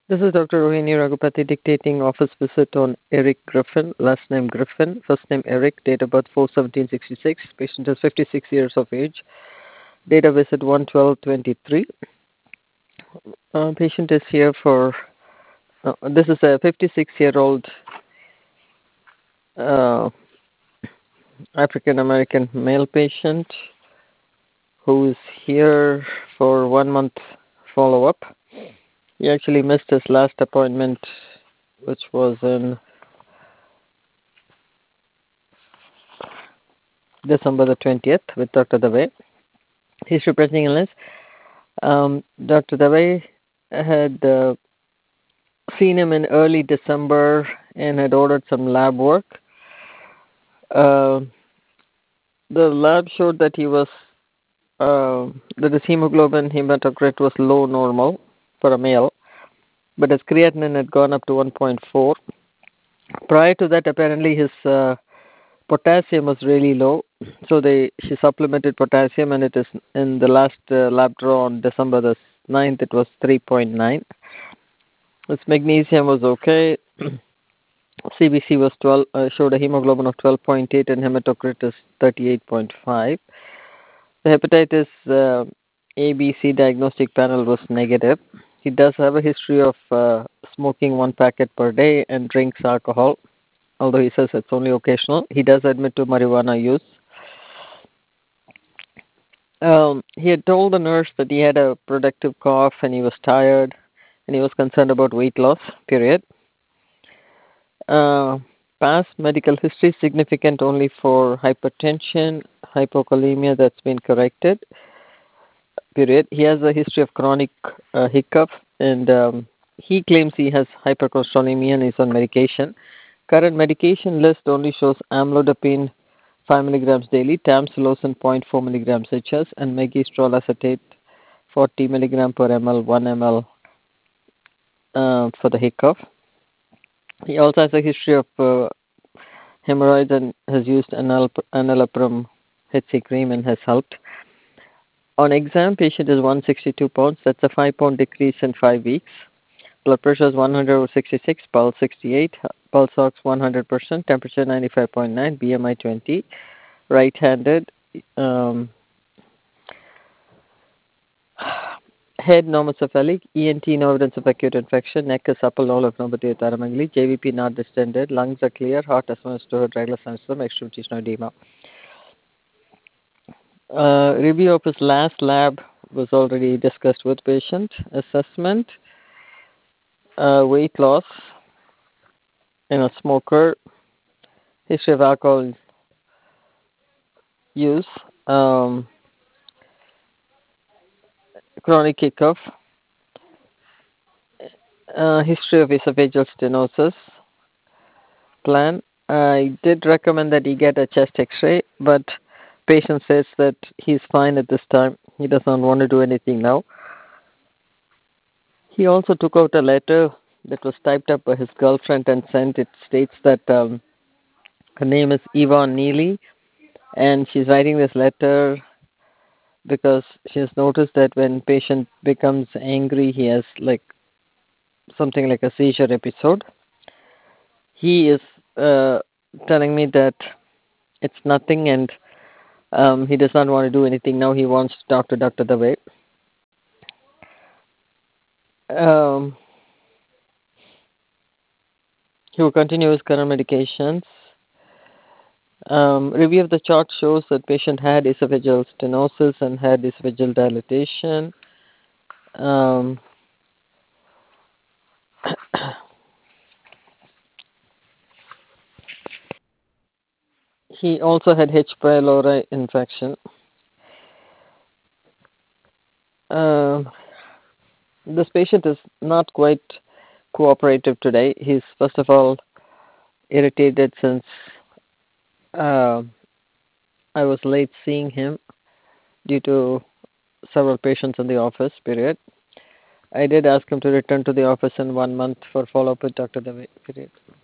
This is Dr. Rohini Raghupati dictating office visit on Eric Griffin, last name Griffin, first name Eric, date of birth 4/17/66. Patient is 56 years of age. Date of visit 1/12/23. Patient is here for, this is a 56-year-old uh, African American male patient who is here for 1 month follow-up. He actually missed his last appointment, which was in December the 20th with Dr. Dave. History of pressing illness. Dr. Dave had seen him in early December and had ordered some lab work. Uh, the lab showed that he was that his hemoglobin hematocrit was low normal for a male, but his creatinine had gone up to 1.4. Prior to that, apparently his potassium was really low, so she supplemented potassium, and it is in the last lab draw on December the 9th, it was 3.9. His magnesium was okay. CBC was 12, showed a hemoglobin of 12.8 and hematocrit is 38.5. The hepatitis ABC diagnostic panel was negative. He does have a history of smoking 1 packet per day and drinks alcohol, although he says it's only occasional. He does admit to marijuana use. He had told the nurse that he had a productive cough and he was tired and he was concerned about weight loss, period. Past medical history significant only for hypertension, hypokalemia that's been corrected, period. He has a history of chronic hiccup, and he claims he has hypercholesterolemia and is on medication. Current medication list only shows amlodipine 5 milligrams daily, tamsulosin 0.4 milligrams HS, and megestrol acetate 40 milligram per ml, 1 ml for the hiccup. He also has a history of hemorrhoids and has used enalapril HC cream and has helped. On exam, patient is 162 pounds. That's a 5-pound decrease in 5 weeks. Blood pressure is 100/66, pulse 68, pulse ox 100%, temperature 95.9, BMI 20, right-handed. Head normocephalic, ENT no evidence of acute infection, neck is supple, all of nobody taramangali, JVP not distended, lungs are clear, heart as well as regular symptom, extremities no edema. Review of his last lab was already discussed with patient. Assessment, weight loss in a smoker, history of alcohol use, chronic hiccup, history of esophageal stenosis. Plan. I did recommend that he get a chest X-ray, but patient says that he's fine at this time. He does not want to do anything now. He also took out a letter that was typed up by his girlfriend and sent. It states that her name is Yvonne Neely, and she's writing this letter because she has noticed that when patient becomes angry, he has like something like a seizure episode. He is telling me that it's nothing, and he does not want to do anything now. He wants to talk to Dr. Dave. He will continue his current medications. Review of the chart shows that patient had esophageal stenosis and had esophageal dilatation. He also had H. pylori infection. This patient is not quite cooperative today. He's first of all irritated since I was late seeing him due to several patients in the office, period. I did ask him to return to the office in 1 month for follow-up with Dr. Dave, period.